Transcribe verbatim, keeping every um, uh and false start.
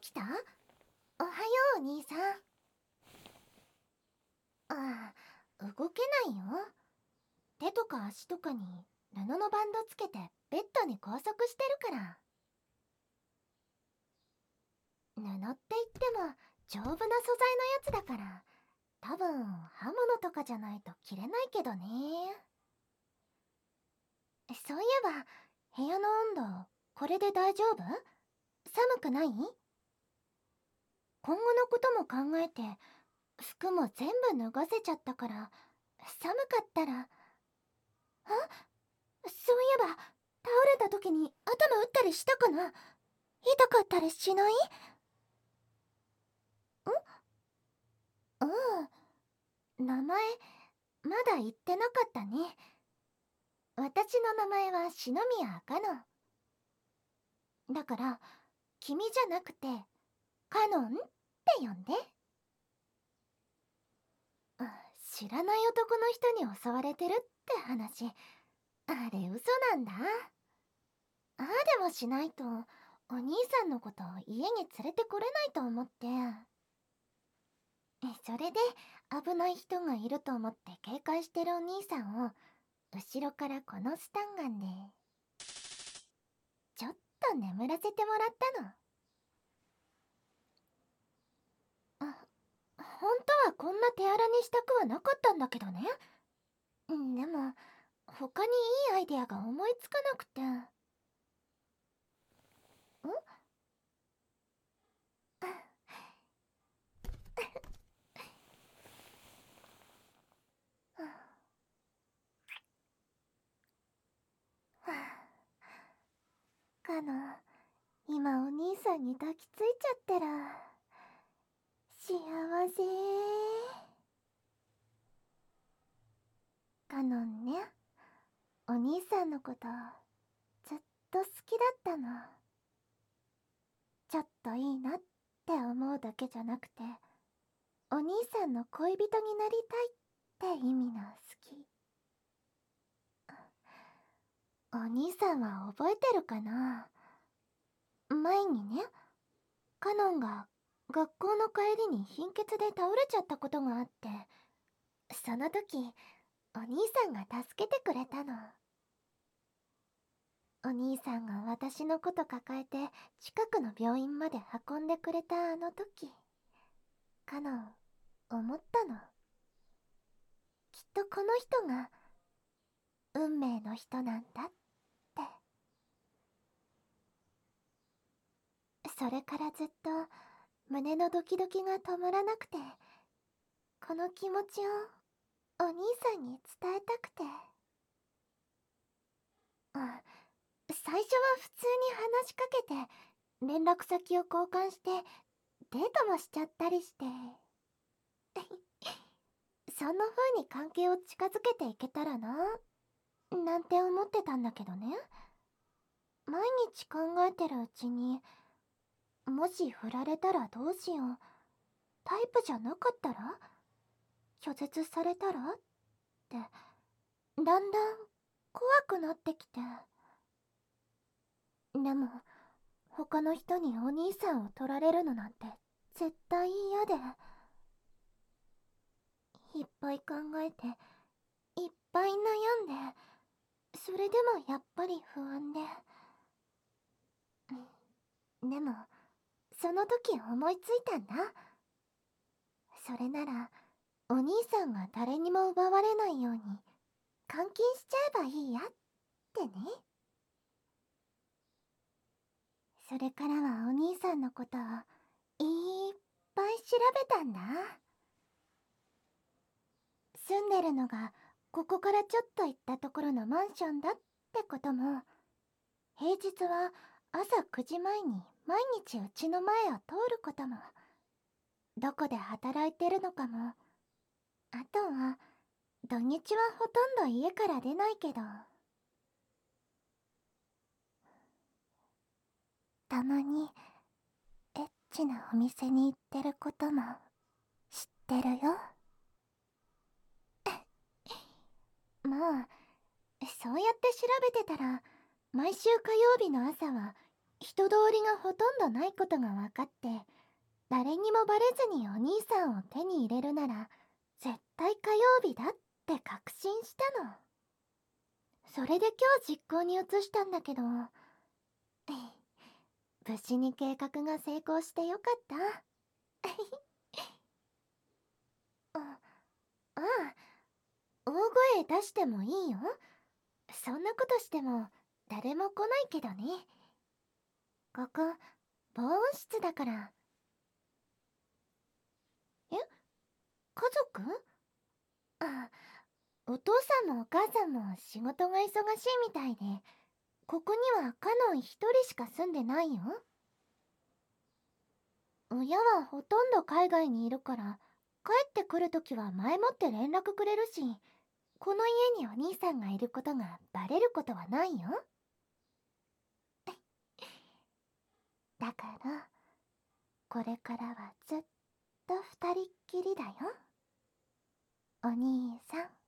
起きた？おはよう、お兄さん。ああ、動けないよ。手とか足とかに布のバンドつけてベッドに拘束してるから。布って言っても丈夫な素材のやつだから、多分刃物とかじゃないと着れないけどね。そういえば部屋の温度これで大丈夫？寒くない？今後のことも考えて服も全部脱がせちゃったから、寒かったら。あ、そういえば倒れた時に頭打ったりしたかな？痛かったりしない？ん？うん、名前まだ言ってなかったね。私の名前は篠宮かのんだから、君じゃなくてかのんって呼んで。知らない男の人に襲われてるって話、あれ嘘なんだ。ああでもしないとお兄さんのこと家に連れてこれないと思って。それで危ない人がいると思って警戒してるお兄さんを後ろからこのスタンガンでちょっと眠らせてもらったの。あ、本当はこんな手荒にしたくはなかったんだけどね。でも他にいいアイデアが思いつかなくて。ん？かの、今お兄さんに抱きついちゃってる。幸せ。かのんね、お兄さんのことずっと好きだったの。ちょっといいなって思うだけじゃなくて、お兄さんの恋人になりたいって意味の好き。お兄さんは覚えてるかな？前にね、カノンが学校の帰りに貧血で倒れちゃったことがあって、その時お兄さんが助けてくれたの。お兄さんが私のこと抱えて近くの病院まで運んでくれたあの時、カノン思ったの。きっとこの人が運命の人なんだって。それからずっと胸のドキドキが止まらなくて、この気持ちをお兄さんに伝えたくて。あ、最初は普通に話しかけて連絡先を交換してデートもしちゃったりしてそんな風に関係を近づけていけたらななんて思ってたんだけどね。毎日考えてるうちに、もし振られたらどうしよう、タイプじゃなかったら、拒絶されたらってだんだん怖くなってきて。でも他の人にお兄さんを取られるのなんて絶対嫌で、いっぱい考えていっぱい悩んで、それでもやっぱり不安で。でもその時思いついたんだ。それならお兄さんが誰にも奪われないように監禁しちゃえばいいやってね。それからはお兄さんのことをいっぱい調べたんだ。住んでるのがここからちょっと行ったところのマンションだってことも、平日は朝くじまえに毎日うちの前を通ることも、どこで働いてるのかも、あとは土日はほとんど家から出ないけど、たまにエッチなお店に行ってることも知ってるよ。まあそうやって調べてたら、毎週火曜日の朝は人通りがほとんどないことが分かって、誰にもバレずにお兄さんを手に入れるなら絶対火曜日だって確信したの。それで今日実行に移したんだけど、無事に計画が成功してよかった。あああ、大声出してもいいよ。そんなことしても誰も来ないけどね。ここ防音室だから。え、家族？あ、お父さんもお母さんも仕事が忙しいみたいで、ここにはカノン一人しか住んでないよ。親はほとんど海外にいるから、帰ってくるときは前もって連絡くれるし、この家にお兄さんがいることがバレることはないよ。だから、これからはずっと二人っきりだよ。お兄さん。